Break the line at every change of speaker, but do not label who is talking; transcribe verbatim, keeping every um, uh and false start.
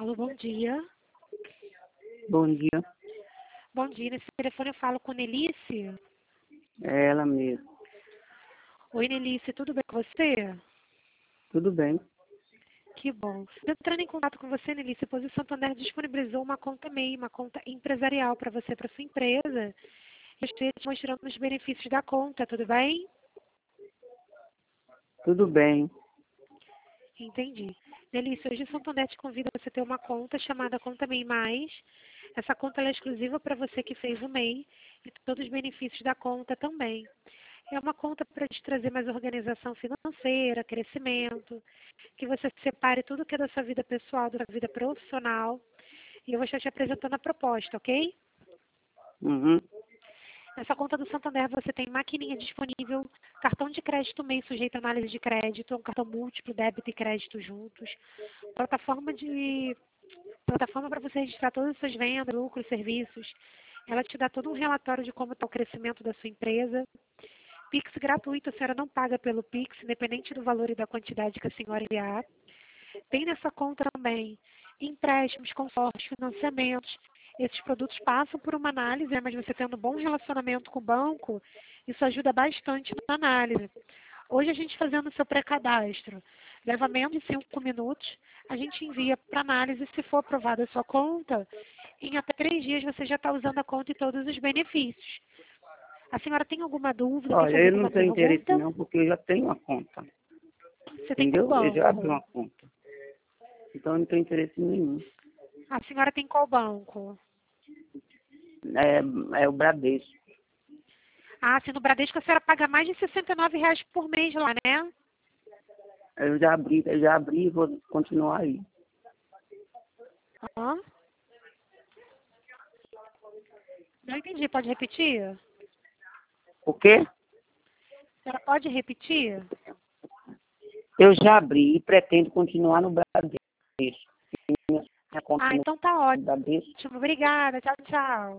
Alô, bom dia.
Bom dia,
Bom dia, nesse telefone eu falo com Nelice.
é ela mesmo.
Oi, Nelice, tudo bem com você?
Tudo bem?
Que bom. Entrando em contato com você, Nelice, pois o Santander disponibilizou uma conta M E I, uma conta empresarial para você, para sua empresa. Eu estou te mostrando os benefícios da conta, tudo bem?
Tudo bem.
Entendi. Nelice, hoje o Santander te convida a você ter uma conta chamada Conta M E I Mais. Essa conta ela é exclusiva para você que fez o M E I e todos os benefícios da conta também. É uma conta para te trazer mais organização financeira, crescimento, que você separe tudo que é da sua vida pessoal, da sua vida profissional. E eu vou estar te apresentando a proposta, ok?
Uhum.
Nessa conta do Santander você tem maquininha disponível, cartão de crédito M E I sujeito a análise de crédito, um cartão múltiplo, débito e crédito juntos, plataforma de plataforma para você registrar todas as suas vendas, lucros, serviços. Ela te dá todo um relatório de como está o crescimento da sua empresa. Pix gratuito, a senhora não paga pelo Pix, independente do valor e da quantidade que a senhora enviar. Tem nessa conta também empréstimos, consórcios, financiamentos. Esses produtos passam por uma análise, né, mas você tendo um bom relacionamento com o banco, isso ajuda bastante na análise. Hoje a gente fazendo o seu pré-cadastro, leva menos de cinco minutos, a gente envia para análise, se for aprovada a sua conta, em até três dias você já está usando a conta e todos os benefícios. A senhora tem alguma dúvida, quer
Olha,
fazer
eu não
alguma
tenho interesse
pergunta?
não, porque eu já tenho uma conta.
Você tem qual
Entendeu? Eu já abri
banco?
uma conta. Então eu não tenho interesse nenhum.
A senhora tem qual banco?
É, é o Bradesco.
Ah, se no Bradesco a senhora paga mais de sessenta e nove reais por mês lá, né?
Eu já abri, eu já abri e vou continuar aí.
Hã? Não entendi, pode repetir? A
O quê?
senhora pode repetir?
Eu já abri e pretendo continuar no Bradesco. Minha conta
Ah,
no
então tá ótimo.
Bradesco.
Obrigada. Tchau, tchau.